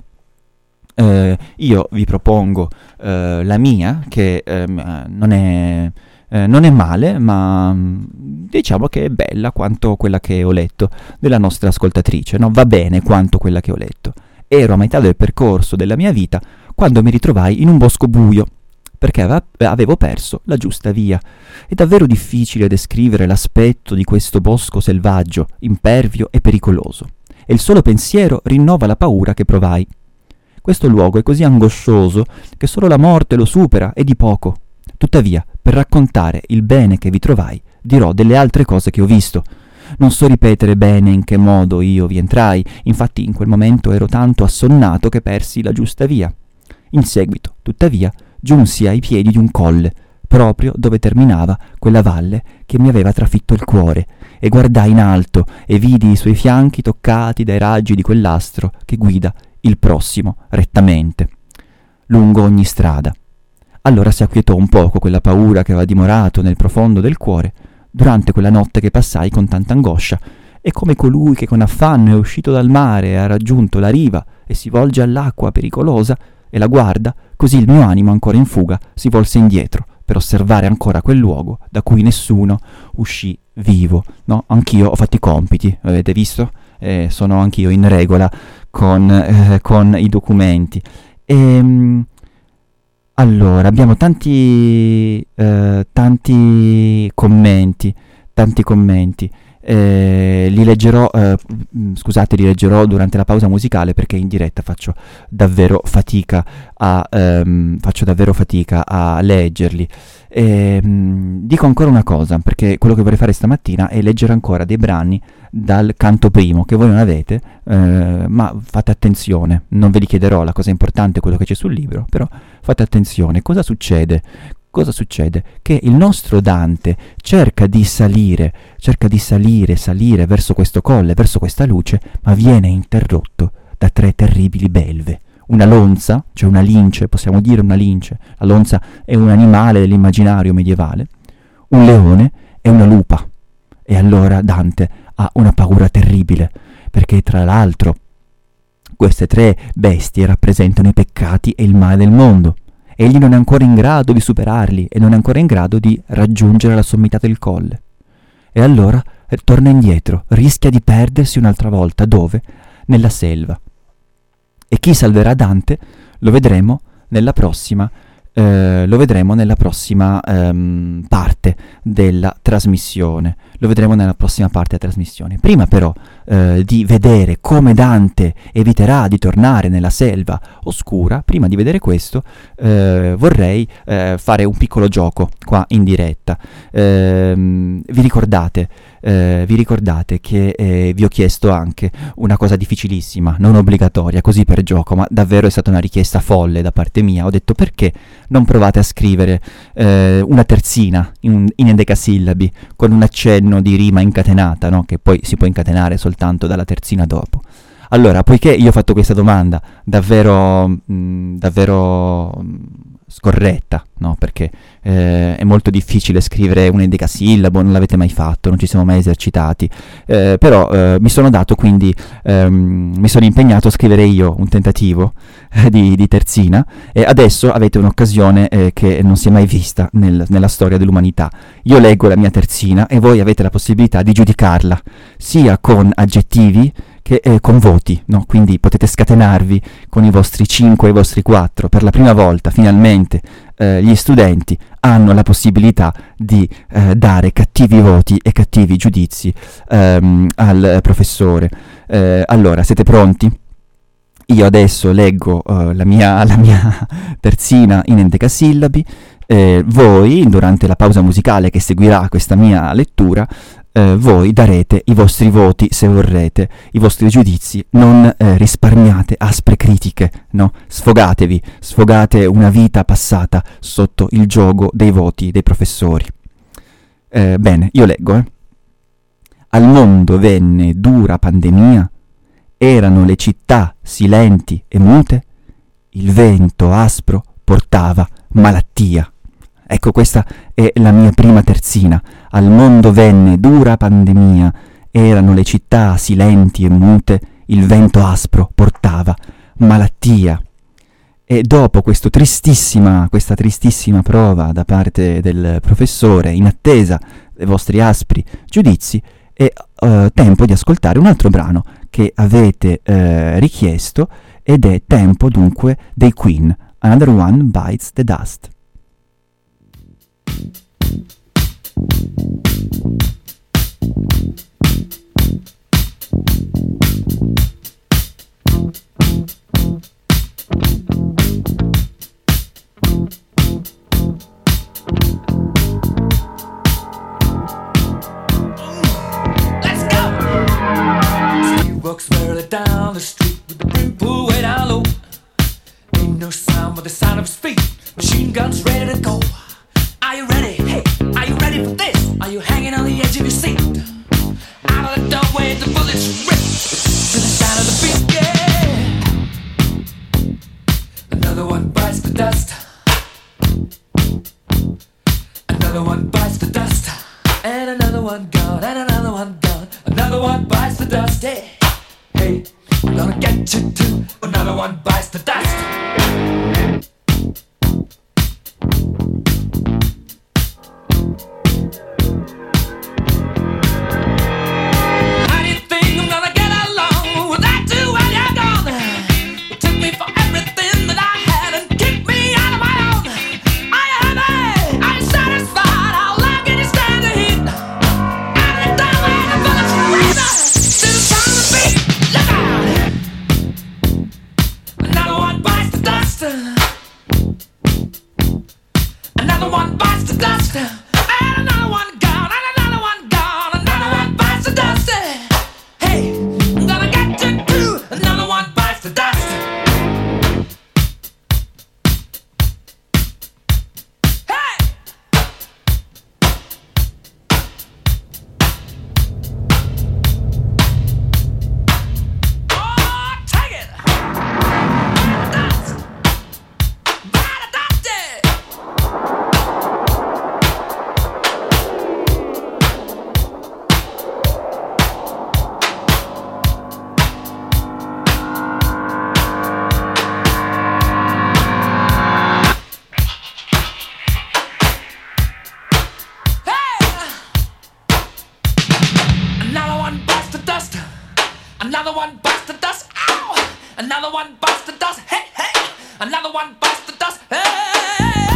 Eh, io vi propongo eh, la mia, che eh, non è... Eh, non è male, ma mh, diciamo che è bella quanto quella che ho letto della nostra ascoltatrice, no? Va bene quanto quella che ho letto. Ero a metà del percorso della mia vita quando mi ritrovai in un bosco buio, perché ave- avevo perso la giusta via. È davvero difficile descrivere l'aspetto di questo bosco selvaggio, impervio e pericoloso, e il solo pensiero rinnova la paura che provai. Questo luogo è così angoscioso che solo la morte lo supera e di poco. Tuttavia, per raccontare il bene che vi trovai, dirò delle altre cose che ho visto. Non so ripetere bene in che modo io vi entrai, infatti in quel momento ero tanto assonnato che persi la giusta via. In seguito, tuttavia, giunsi ai piedi di un colle, proprio dove terminava quella valle che mi aveva trafitto il cuore, e guardai in alto e vidi i suoi fianchi toccati dai raggi di quell'astro che guida il prossimo rettamente, lungo ogni strada. Allora si acquietò un poco quella paura che aveva dimorato nel profondo del cuore durante quella notte che passai con tanta angoscia, e come colui che con affanno è uscito dal mare e ha raggiunto la riva e si volge all'acqua pericolosa e la guarda, così il mio animo ancora in fuga si volse indietro per osservare ancora quel luogo da cui nessuno uscì vivo. No, anch'io ho fatto i compiti, avete visto? Eh, sono anch'io in regola con, eh, con i documenti. E... Allora, abbiamo tanti, eh, tanti commenti, tanti commenti, eh, li leggerò, eh, scusate, li leggerò durante la pausa musicale perché in diretta faccio davvero fatica a, ehm, faccio davvero fatica a leggerli. E, mh, dico ancora una cosa, perché quello che vorrei fare stamattina è leggere ancora dei brani dal canto primo che voi non avete, eh, ma fate attenzione, non ve li chiederò, la cosa importante è quello che c'è sul libro, però fate attenzione. Cosa succede? Cosa succede? Che il nostro Dante cerca di salire, cerca di salire, salire verso questo colle, verso questa luce, ma viene interrotto da tre terribili belve. Una lonza, cioè una lince, possiamo dire una lince, la lonza è un animale dell'immaginario medievale, un leone e una lupa. E allora Dante ha una paura terribile, perché tra l'altro queste tre bestie rappresentano i peccati e il male del mondo. Egli non è ancora in grado di superarli e non è ancora in grado di raggiungere la sommità del colle. E allora eh, torna indietro, rischia di perdersi un'altra volta. Dove? Nella selva. E chi salverà Dante lo vedremo nella prossima eh, lo vedremo nella prossima ehm, parte della trasmissione. Lo vedremo nella prossima parte della trasmissione. Prima però eh, di vedere come Dante eviterà di tornare nella selva oscura, prima di vedere questo eh, vorrei eh, fare un piccolo gioco qua in diretta. Ehm, vi ricordate, eh, vi ricordate che eh, vi ho chiesto anche una cosa difficilissima, non obbligatoria, così per gioco, ma davvero è stata una richiesta folle da parte mia. Ho detto: perché non provate a scrivere eh, una terzina in, in endecasillabi con un accenno di rima incatenata, no? Che poi si può incatenare soltanto dalla terzina dopo. Allora, poiché io ho fatto questa domanda davvero, mh, davvero mh, scorretta, no? Perché eh, è molto difficile scrivere un endecasillabo, non l'avete mai fatto, non ci siamo mai esercitati, eh, però eh, mi sono dato quindi, ehm, mi sono impegnato a scrivere io un tentativo eh, di, di terzina, e adesso avete un'occasione eh, che non si è mai vista nel, nella storia dell'umanità. Io leggo la mia terzina e voi avete la possibilità di giudicarla, sia con aggettivi che eh, con voti, no? Quindi potete scatenarvi con i vostri cinque e i vostri quattro. Per la prima volta, finalmente, eh, gli studenti hanno la possibilità di eh, dare cattivi voti e cattivi giudizi ehm, al professore. Eh, allora, siete pronti? Io adesso leggo uh, la, mia, la mia terzina in endecasillabi. Eh, voi, durante la pausa musicale che seguirà questa mia lettura, eh, voi darete i vostri voti se vorrete, i vostri giudizi. Non eh, risparmiate aspre critiche, no? Sfogatevi, sfogate una vita passata sotto il giogo dei voti dei professori. Eh, bene, io leggo. Eh. Al mondo venne dura pandemia, erano le città silenti e mute, il vento aspro portava malattia. Ecco, questa è la mia prima terzina. Al mondo venne dura pandemia, erano le città silenti e mute, il vento aspro portava malattia. E dopo questo tristissima, questa tristissima prova da parte del professore, in attesa dei vostri aspri giudizi, è uh, tempo di ascoltare un altro brano che avete uh, richiesto, ed è tempo dunque dei Queen, Another One Bites the Dust. Walks merrily down the street with the brim pulled way down low. Ain't no sound but the sound of his feet. Machine guns ready to go. Are you ready? Hey, are you ready for this? Are you hanging on the edge of your seat? Out of the doorway, the bullets rip to the sound of the beat. Yeah. Another one bites the dust. Another one bites the dust. And another one gone. And another one gone. Another one bites the dust. Yeah. Hey, I'm gonna get you too. Another one bites the dust. How do you think I'm gonna get along without you when you're gone? You took me for everything that I had and kicked me out of my own. Are you happy? Are you satisfied? How long can you stand the heat? Out of the doorway, the bullets rip to the sound of the beat. Look out! Another one bites the dust. Another one bites the dust. And another one gone. And another one gone. Another one bites the dust. Hey, I'm gonna get you too. Another one bites the dust. Hey! Oh, take it! Dust! Bite the dust! Another one bites the dust. Another one bites the dust. Ow! Another one bites the dust. Hey, hey! Another one bites the dust. Hey!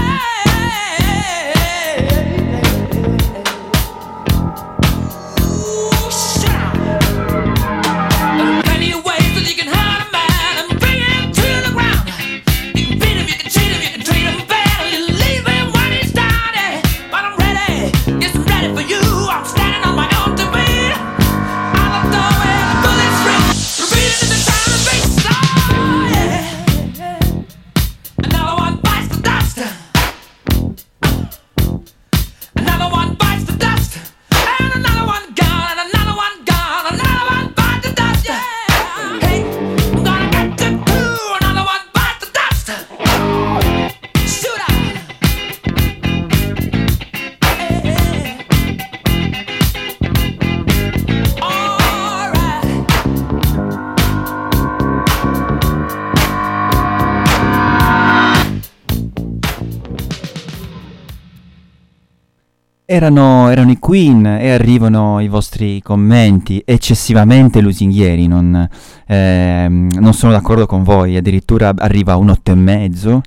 Erano, erano i Queen e arrivano i vostri commenti eccessivamente lusinghieri, non, ehm, non sono d'accordo con voi, addirittura arriva a un otto e mezzo,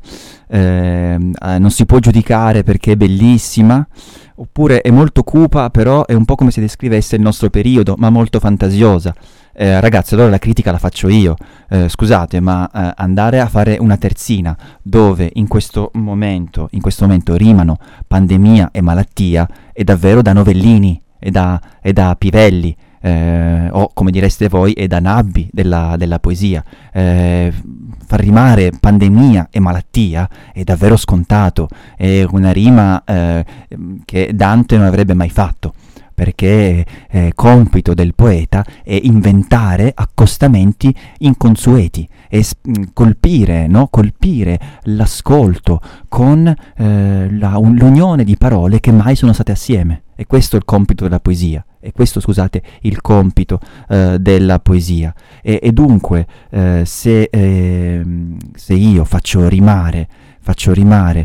ehm, eh, non si può giudicare perché è bellissima, oppure è molto cupa, però è un po' come se descrivesse il nostro periodo, ma molto fantasiosa. Eh, ragazzi, allora la critica la faccio io, eh, scusate, ma eh, andare a fare una terzina dove in questo momento, in questo momento rimano pandemia e malattia è davvero da novellini, è da, è da Pivelli, eh, o come direste voi è da Nabbi della, della poesia. Eh, far rimare pandemia e malattia è davvero scontato, è una rima eh, che Dante non avrebbe mai fatto, perché eh, compito del poeta è inventare accostamenti inconsueti e sp- colpire, no? colpire l'ascolto con eh, la, un, l'unione di parole che mai sono state assieme. E questo è il compito della poesia, e questo, scusate, il compito eh, della poesia. E, e dunque, eh, se, eh, se io faccio rimare, faccio rimare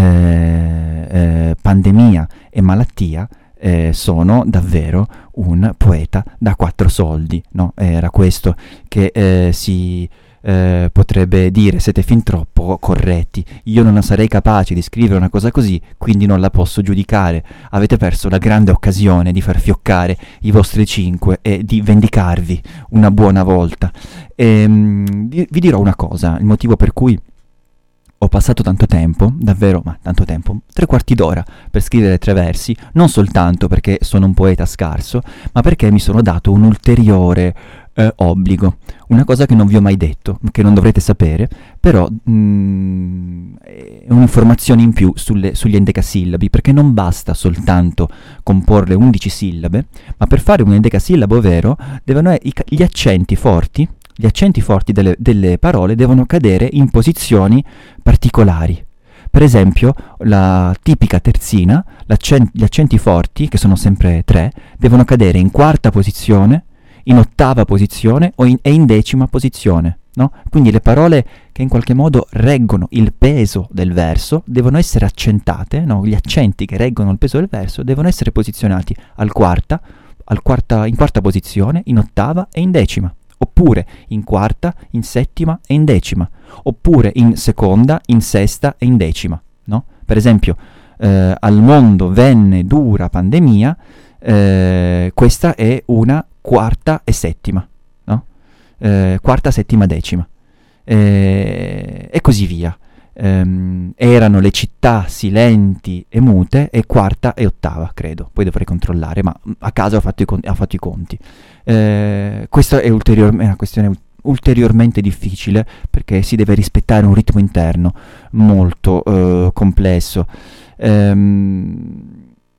eh, eh, pandemia e malattia, Eh, sono davvero un poeta da quattro soldi, no? Era questo che eh, si eh, potrebbe dire, siete fin troppo corretti, io non sarei capace di scrivere una cosa così, quindi non la posso giudicare, avete perso la grande occasione di far fioccare i vostri cinque e di vendicarvi una buona volta. E, mh, vi dirò una cosa, il motivo per cui ho passato tanto tempo, davvero, ma tanto tempo, tre quarti d'ora per scrivere tre versi, non soltanto perché sono un poeta scarso, ma perché mi sono dato un ulteriore eh, obbligo, una cosa che non vi ho mai detto, che non dovrete sapere, però mh, è un'informazione in più sulle, sugli endecasillabi, perché non basta soltanto comporre undici sillabe, ma per fare un endecasillabo vero devono essere gli accenti forti. Gli accenti forti delle, delle parole devono cadere in posizioni particolari. Per esempio, la tipica terzina, l'accent- gli accenti forti, che sono sempre tre, devono cadere in quarta posizione, in ottava posizione o in, e in decima posizione, no? Quindi le parole che in qualche modo reggono il peso del verso devono essere accentate, no? Gli accenti che reggono il peso del verso devono essere posizionati al quarta, al quarta, in quarta posizione, in ottava e in decima. Oppure in quarta, in settima e in decima, oppure in seconda, in sesta e in decima, no? Per esempio, eh, al mondo venne dura pandemia, eh, questa è una quarta e settima, no? Eh, quarta, settima, decima, eh, e così via. Um, erano le città silenti e mute e quarta e ottava, credo, poi dovrei controllare, ma a caso ho fatto i, con- ho fatto i conti. Eh, questa è, ulterior- è una questione ulteriormente difficile, perché si deve rispettare un ritmo interno molto uh, complesso. Um,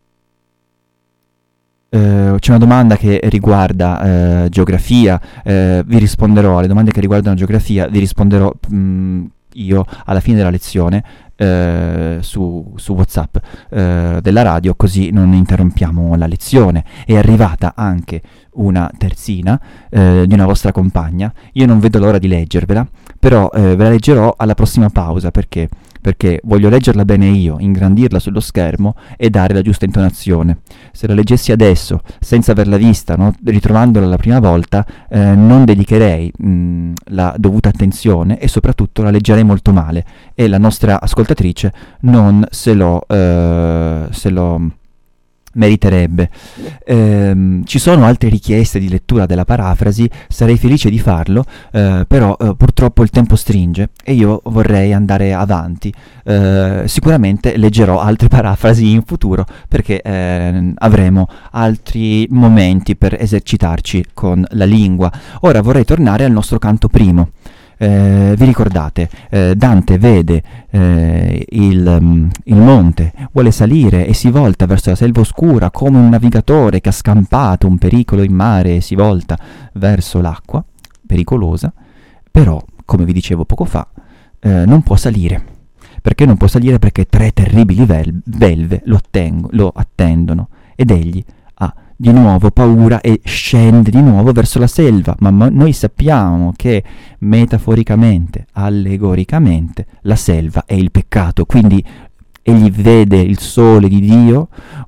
Uh, c'è una domanda che riguarda uh, geografia, uh, vi risponderò alle domande che riguardano geografia, vi risponderò mh, io alla fine della lezione uh, su, su WhatsApp uh, della radio, così non interrompiamo la lezione. È arrivata anche una terzina uh, di una vostra compagna, io non vedo l'ora di leggervela, però uh, ve la leggerò alla prossima pausa, perché perché voglio leggerla bene io, ingrandirla sullo schermo e dare la giusta intonazione. Se la leggessi adesso, senza averla vista, no, ritrovandola la prima volta, eh, non dedicherei mh, la dovuta attenzione e soprattutto la leggerei molto male, e la nostra ascoltatrice non se lo, eh, se lo meriterebbe. Eh, ci sono altre richieste di lettura della parafrasi, sarei felice di farlo, eh, però eh, purtroppo il tempo stringe e io vorrei andare avanti. Eh, sicuramente leggerò altre parafrasi in futuro, perché eh, avremo altri momenti per esercitarci con la lingua. Ora vorrei tornare al nostro canto primo. Eh, vi ricordate, eh, Dante vede eh, il, um, il monte, vuole salire e si volta verso la selva oscura come un navigatore che ha scampato un pericolo in mare e si volta verso l'acqua pericolosa, però, come vi dicevo poco fa, eh, non può salire. Perché non può salire? Perché tre terribili vel- belve lo, attengo, lo attendono, ed egli ha di nuovo paura e scende di nuovo verso la selva, ma, ma noi sappiamo che metaforicamente, allegoricamente, la selva è il peccato, quindi egli vede il sole di Dio,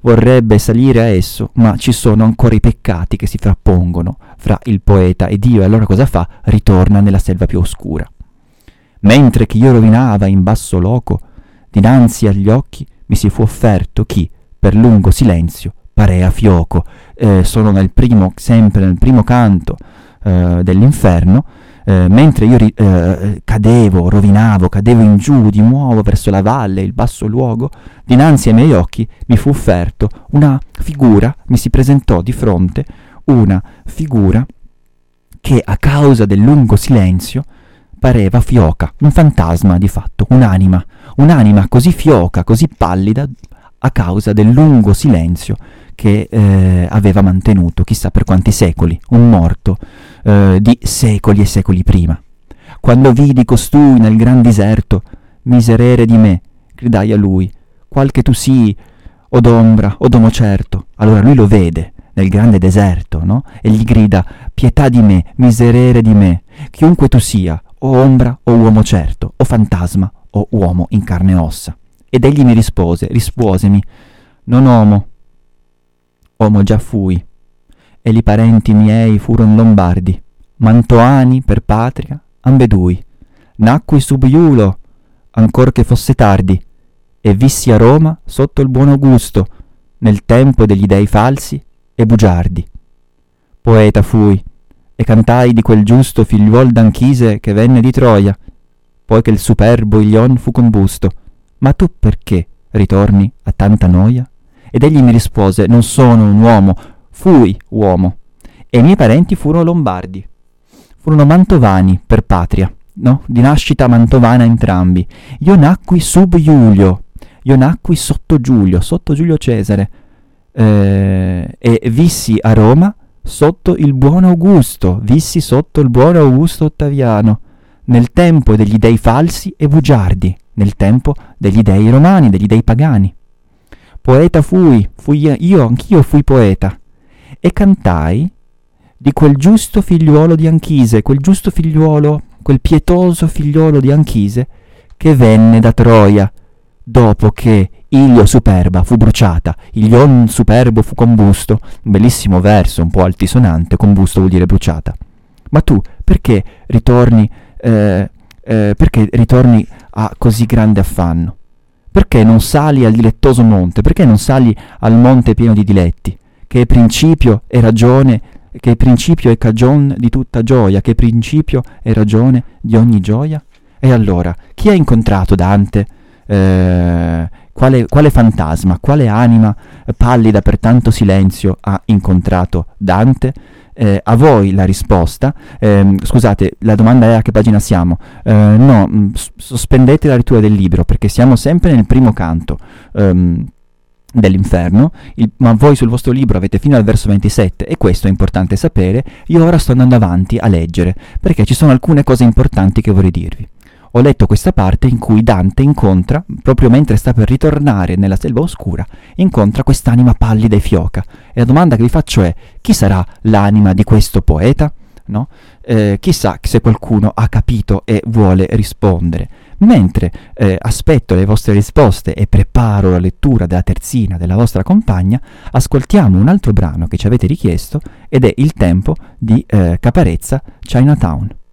vorrebbe salire a esso, ma ci sono ancora i peccati che si frappongono fra il poeta ed io, e allora cosa fa? Ritorna nella selva più oscura. Mentre chi io rovinava in basso loco, dinanzi agli occhi mi si fu offerto chi, per lungo silenzio, parea fioco. Eh, sono nel primo, sempre nel primo canto eh, dell'inferno, eh, mentre io eh, cadevo, rovinavo, cadevo in giù di nuovo verso la valle, il basso luogo, dinanzi ai miei occhi mi fu offerto una figura, mi si presentò di fronte una figura che a causa del lungo silenzio pareva fioca, un fantasma di fatto, un'anima, un'anima così fioca, così pallida a causa del lungo silenzio che eh, aveva mantenuto chissà per quanti secoli, un morto eh, di secoli e secoli prima. Quando vidi costui nel gran diserto, miserere di me, gridai a lui, qual che tu sii, o d'ombra, o d'uomo certo. Allora lui lo vede nel grande deserto, no? E gli grida, pietà di me, miserere di me, chiunque tu sia, o ombra, o uomo certo, o fantasma, o uomo in carne e ossa. Ed egli mi rispose, rispuosemi, non omo, omo già fui, e li parenti miei furon lombardi, mantoani per patria, ambedui. Nacqui sub Iulo, ancor che fosse tardi, e vissi a Roma sotto il buon Augusto, nel tempo degli dei falsi e bugiardi. Poeta fui, e cantai di quel giusto figliuol d'Anchise che venne di Troia, poi che il superbo Ilion fu combusto. Ma tu perché ritorni a tanta noia? Ed egli mi rispose, non sono un uomo, fui uomo, e i miei parenti furono lombardi, furono mantovani per patria, no? Di nascita mantovana entrambi. Io nacqui sub Iulio, io nacqui sotto Giulio, sotto Giulio Cesare, eh, e vissi a Roma sotto il buon Augusto, vissi sotto il buon Augusto Ottaviano, nel tempo degli dei falsi e bugiardi, nel tempo degli dei romani, degli dei pagani. Poeta fui, fui io, anch'io fui poeta, e cantai di quel giusto figliuolo di Anchise, quel giusto figliuolo, quel pietoso figliuolo di Anchise, che venne da Troia, dopo che Ilio superba fu bruciata, Ilion superbo fu combusto, un bellissimo verso, un po' altisonante, combusto vuol dire bruciata. Ma tu, perché ritorni, eh, eh, perché ritorni a così grande affanno? Perché non sali al dilettoso monte? Perché non sali al monte pieno di diletti? Che è principio e ragione, che è principio e cagion di tutta gioia, che è principio e ragione di ogni gioia? E allora, chi ha incontrato Dante? Eh, quale, quale fantasma, quale anima pallida per tanto silenzio ha incontrato Dante? Eh, a voi la risposta, eh, scusate, la domanda è a che pagina siamo? Eh, no, mh, sospendete la lettura del libro perché siamo sempre nel primo canto ehm, dell'inferno, il, ma voi sul vostro libro avete fino al verso ventisette e questo è importante sapere. Io ora sto andando avanti a leggere perché ci sono alcune cose importanti che vorrei dirvi. Ho letto questa parte in cui Dante incontra, proprio mentre sta per ritornare nella selva oscura, incontra quest'anima pallida e fioca. E la domanda che vi faccio è, chi sarà l'anima di questo poeta? No? Eh, chissà se qualcuno ha capito e vuole rispondere. Mentre eh, aspetto le vostre risposte e preparo la lettura della terzina della vostra compagna, ascoltiamo un altro brano che ci avete richiesto ed è Il tempo di eh, Caparezza, Chinatown.